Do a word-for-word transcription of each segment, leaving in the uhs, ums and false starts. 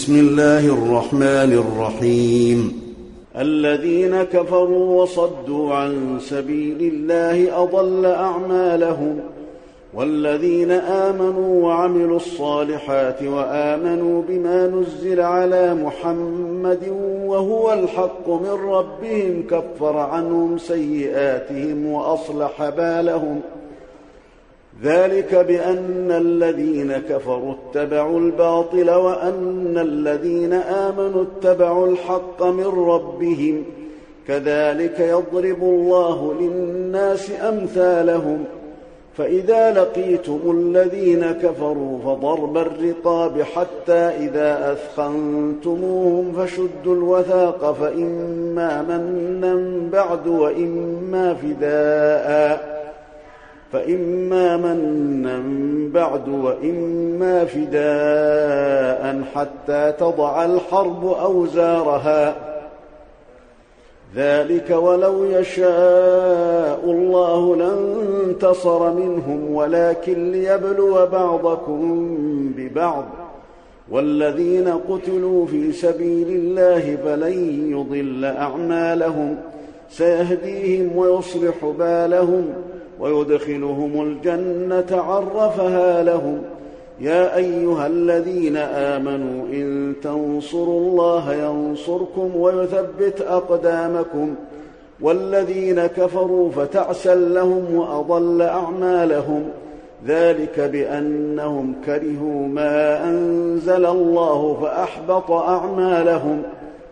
بسم الله الرحمن الرحيم. الذين كفروا وصدوا عن سبيل الله أضل أعمالهم، والذين آمنوا وعملوا الصالحات وآمنوا بما نزل على محمد وهو الحق من ربهم كفر عنهم سيئاتهم وأصلح بالهم. ذلك بأن الذين كفروا اتبعوا الباطل وأن الذين آمنوا اتبعوا الحق من ربهم، كذلك يضرب الله للناس أمثالهم. فإذا لقيتم الذين كفروا فضرب الرقاب حتى إذا أثخنتموهم فشدوا الوثاق فإما منا بعد وإما فداء فإما منا بعد وإما فداء حتى تضع الحرب أوزارها. ذلك ولو يشاء الله لانتصر منهم ولكن ليبلو بعضكم ببعض. والذين قتلوا في سبيل الله فلن يضل أعمالهم، سيهديهم ويصلح بالهم ويدخلهم الجنة عرفها لهم. يا أيها الذين آمنوا إن تنصروا الله ينصركم ويثبت أقدامكم. والذين كفروا فتعسا لهم وأضل أعمالهم. ذلك بأنهم كرهوا ما أنزل الله فأحبط أعمالهم.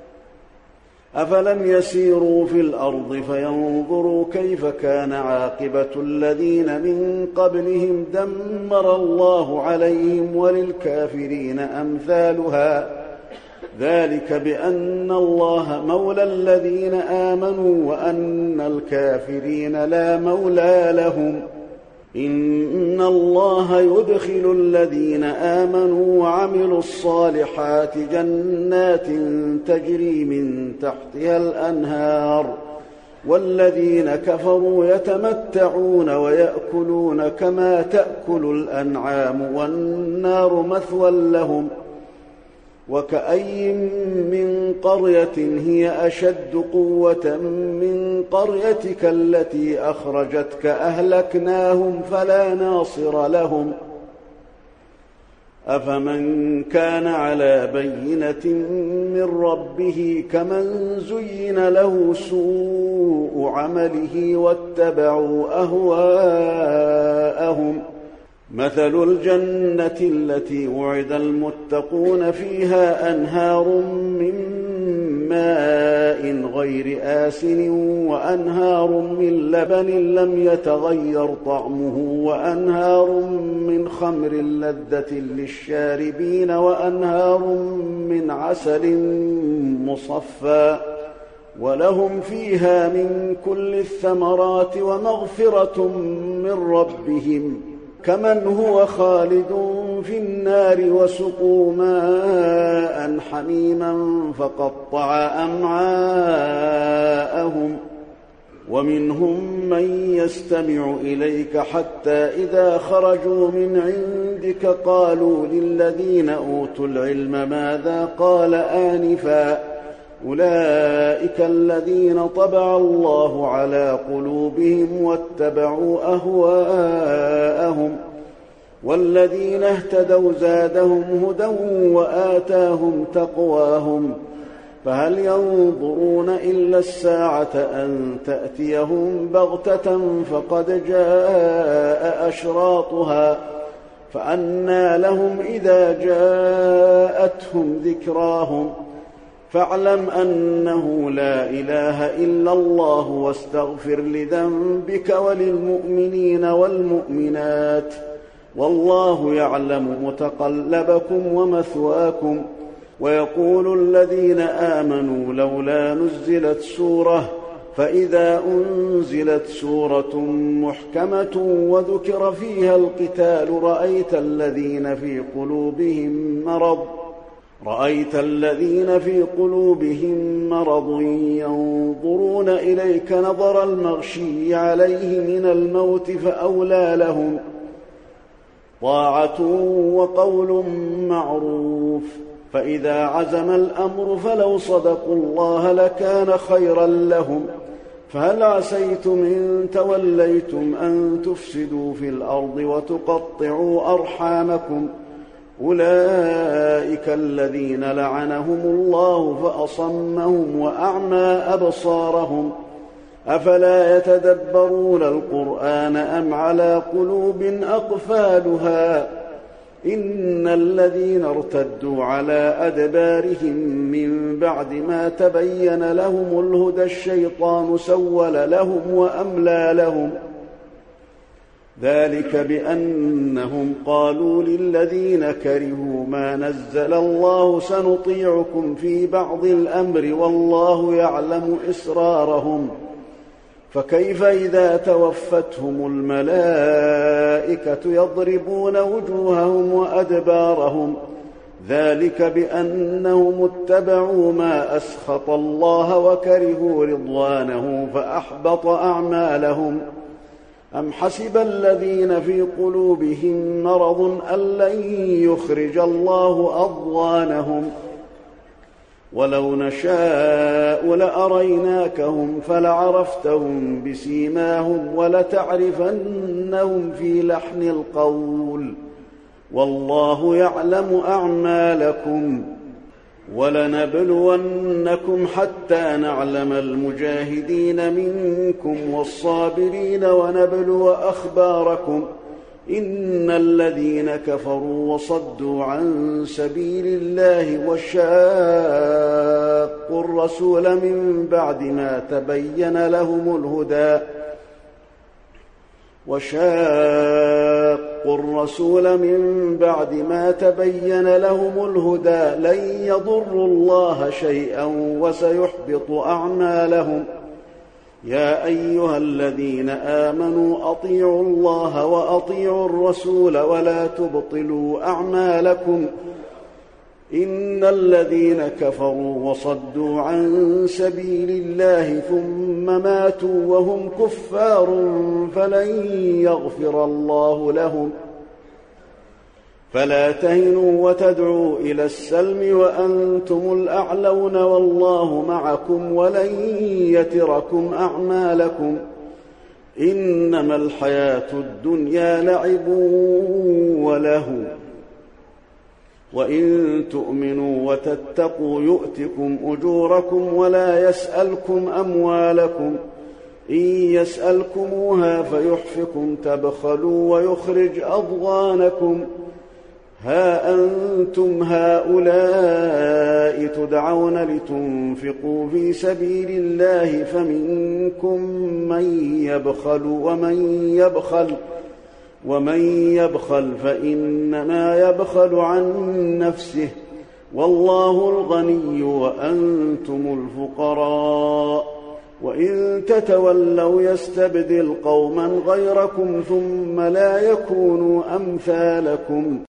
أفلم يسيروا في الأرض فينظروا كيف كان عاقبة الذين من قبلهم دمر الله عليهم وللكافرين أمثالها. ذلك بأن الله مولى الذين آمنوا وأن الكافرين لا مولى لهم. إن الله يدخل الذين آمنوا وعملوا الصالحات جنات تجري من تحتها الأنهار، والذين كفروا يتمتعون ويأكلون كما تأكل الأنعام والنار مثوى لهم. وكأي من قرية هي أشد قوة من قريتك التي أخرجتك أهلكناهم فلا ناصر لهم. أفمن كان على بينة من ربه كمن زين له سوء عمله واتبعوا أهواءهم. مثل الجنة التي وعد المتقون فيها أنهار من ماء غير آسن وأنهار من لبن لم يتغير طعمه وأنهار من خمر لذة للشاربين وأنهار من عسل مصفى ولهم فيها من كل الثمرات ومغفرة من ربهم كمن هو خالد في النار وسقوا ماء حميما فقطع أمعاءهم. ومنهم من يستمع إليك حتى إذا خرجوا من عندك قالوا للذين أوتوا العلم ماذا قال آنفا. أولئك الذين طبع الله على قلوبهم واتبعوا أهواءهم. والذين اهتدوا زادهم هدى وآتاهم تقواهم. فهل ينظرون إلا الساعة أن تأتيهم بغتة فقد جاء أشراطها فأنى لهم إذا جاءتهم ذكراهم. فاعلم أنه لا إله إلا الله واستغفر لذنبك وللمؤمنين والمؤمنات والله يعلم متقلبكم ومثواكم. ويقول الذين آمنوا لولا نزلت سورة فإذا أنزلت سورة محكمة وذكر فيها القتال رأيت الذين في قلوبهم مرض رأيت الذين في قلوبهم مرض ينظرون إليك نظر المغشي عليه من الموت فأولى لهم طاعة وقول معروف. فإذا عزم الأمر فلو صدقوا الله لكان خيرا لهم. فهل عسيتم إن توليتم أن تفسدوا في الأرض وتقطعوا أرحامكم؟ أولئك الذين لعنهم الله فأصمهم وأعمى أبصارهم. أفلا يتدبرون القرآن أم على قلوب أقفالها؟ إن الذين ارتدوا على أدبارهم من بعد ما تبين لهم الهدى الشيطان سول لهم وأملى لهم. ذلك بأنهم قالوا للذين كرهوا ما نزل الله سنطيعكم في بعض الأمر والله يعلم إسرارهم. فكيف إذا توفتهم الملائكة يضربون وجوههم وأدبارهم؟ ذلك بأنهم اتبعوا ما أسخط الله وكرهوا رضوانه فأحبط أعمالهم. أم حسب الذين في قلوبهم مرض أن لن يخرج الله أضغانهم؟ ولو نشاء لأريناكهم فلعرفتهم بسيماهم ولتعرفنهم في لحن القول والله يعلم أعمالكم. ولنبلونكم حتى نعلم المجاهدين منكم والصابرين ونبلو أخباركم. إن الذين كفروا وصدوا عن سبيل الله وشاقوا الرسول من بعد ما تبين لهم الهدى وشاقوا الرسول من بعد ما تبين لهم الهدى لن يضروا الله شيئا وسيحبط أعمالهم. يا أيها الذين آمنوا أطيعوا الله وأطيعوا الرسول ولا تبطلوا أعمالكم. إن الذين كفروا وصدوا عن سبيل الله ثم ماتوا وهم كفار فلن يغفر الله لهم. فلا تهنوا وتدعوا إلى السلم وأنتم الأعلون والله معكم ولن يتركم أعمالكم. إنما الحياة الدنيا لعب ولهو وإن تؤمنوا وتتقوا يؤتكم أجوركم ولا يسألكم أموالكم. إن يسألكموها فيحفكم تبخلوا ويخرج أضغانكم. ها أنتم هؤلاء تدعون لتنفقوا في سبيل الله فمنكم من يبخل ومن يبخل ومن يبخل فإنما يبخل عن نفسه والله الغني وأنتم الفقراء. وإن تتولوا يستبدل قوما غيركم ثم لا يكونوا أمثالكم.